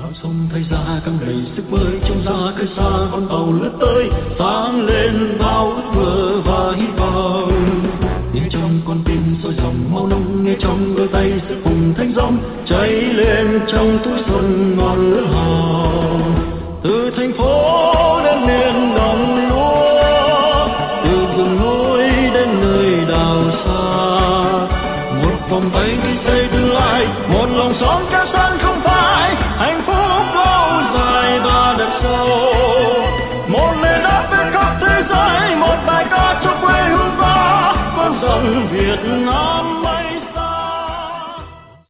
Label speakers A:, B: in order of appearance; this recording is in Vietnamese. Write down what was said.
A: sông thay ra căng đầy sức bơi trong ra khơi xa con tàu lướt tới sáng lên bao ước mơ và hy vọng. Nghe trong con tim sôi dòng máu nông, nghe trong đôi tay sức cùng thanh dòng cháy lên trong túi xuân ngọn lửa hồng. Từ thành phố đến miền đồng lúa, từ vùng núi đến nơi đảo xa, một vòng tay đi xây tương lai, một lòng xóm